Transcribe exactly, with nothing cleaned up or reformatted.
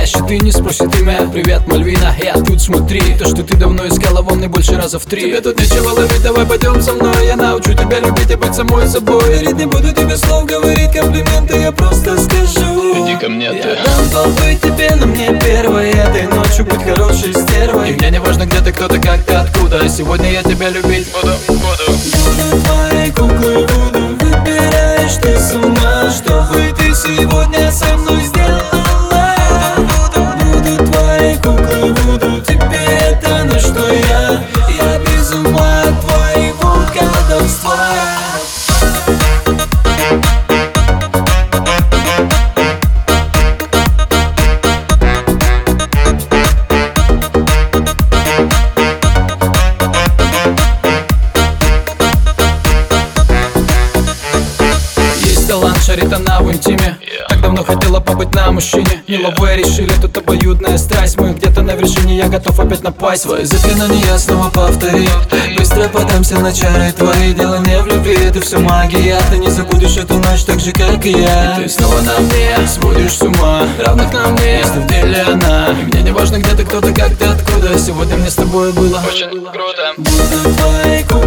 Настоящий ты, не спросит имя. Привет, Мальвина, я тут, смотри. То, что ты давно искала, волны больше раза в три. Тебе тут нечего ловить, давай пойдем со мной. Я научу тебя любить и быть самой собой. Верить не буду тебе слов говорить, комплименты я просто скажу. Иди ко мне, ты. Я дам побыть тебе, но мне первой этой ночью быть хорошей стервой. И мне не важно, где ты, кто ты, как ты, откуда. Сегодня я тебя любить буду, буду. Буду твоей куклой, буду. Выбираешь ты сама, чтобы ты сегодня со мной сделала. Буду, буду твоей куклой, буду. Тебе это на что я. Я без ума от твоего колдовства. Талант шарит она в интиме. Yeah. Так давно хотела побыть на мужчине. Не Yeah. ловы решили, тут обоюдная страсть. Мы где-то на вершине, я готов опять напасть. Свои заклинания я снова повтори. Быстро подамся на чары твои. Дело не в любви, это все магия. Ты не забудешь эту ночь так же, как и я. И ты снова на мне, сводишь с ума. Равных нам нет, если в деле она. И мне не важно, где ты, кто ты, как ты, откуда. Сегодня мне с тобой было Очень круто. Буду твоей куклой.